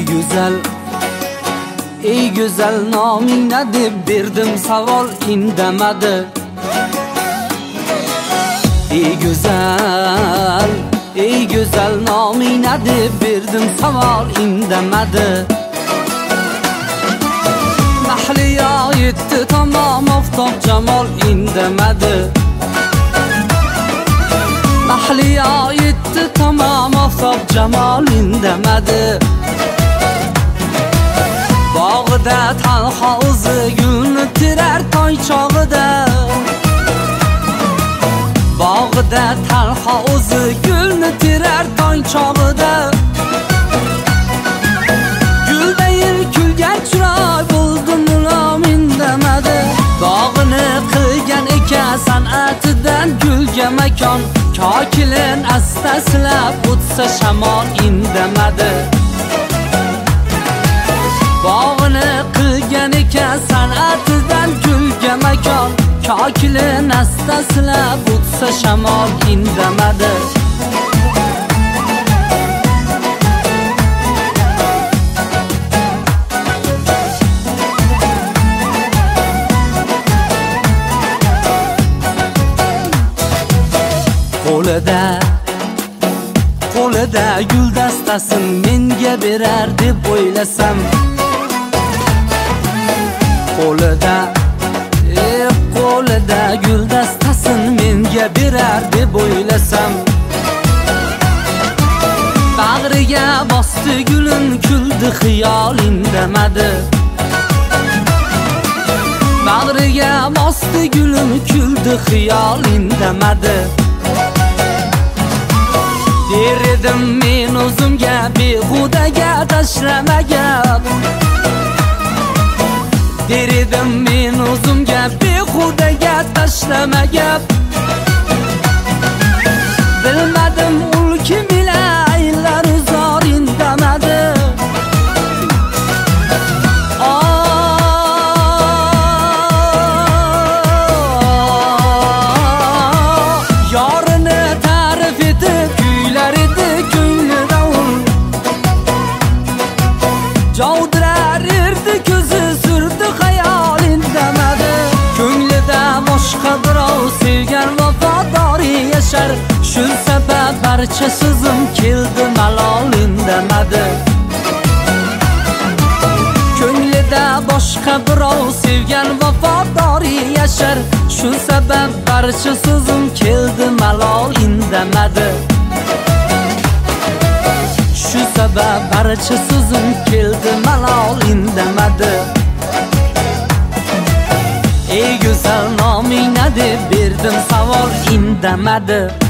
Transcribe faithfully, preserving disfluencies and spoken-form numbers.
güzel, ey güzel noming ne deb berdim savol indamadi. Ey güzel, ey güzel noming ne deb berdim savol indamadi. Mahliyo yetdi tamom oftob jamol indamadi. Mahliyo yetdi tamom oftob jamol indamadi. Bog'ida tanho o'zi gulni terar toy chog'ida. Bog'ida tanho o'zi gulni terar toy chog'ida. Guldayin kulgan chiroy bo'ldi mulom indamadi. Bog'ini qilgan ekan san'atidan gulga makon. Kokilin asta-silab o'tsa shamol indamadi. Bog'ini qilgan ekan san'atidan gulga makon. Kokilin asta-silab o'tsa shamol indamadi. Qo'lida qo'lida gul dastasin menga berar deb o'ylasam. Qo'lida e qo'lida gul dastasin menga berar deb o'ylasam. Bag'riga bosdi gulin kuldi xiyol indamadi. Bag'riga bosdi gulin kuldi xiyol indamadi. Der edim men o'zimga behudaga tashlama gap. Der edim men o'zimga behudaga tashlama gap. Bilmadim ul kim ila aylar uzor indamadi. Yorini ta'rif etib kuylar edi ko'nglida ul. Javdirar erdi ko'zi surdi xayol indamadi. Ko'nglida boshqa birov sevgan vafodori yashar. Shu sabab barcha so'zim keldi malol indamadi. Ko'nglida boshqa birov sevgan vafodori yashar. Shu sabab barcha so'zim keldi malol indamadi. Shu sabab barcha so'zim keldi malol indamadi. Ey go'zal noming ne deb berdim savol indamadi.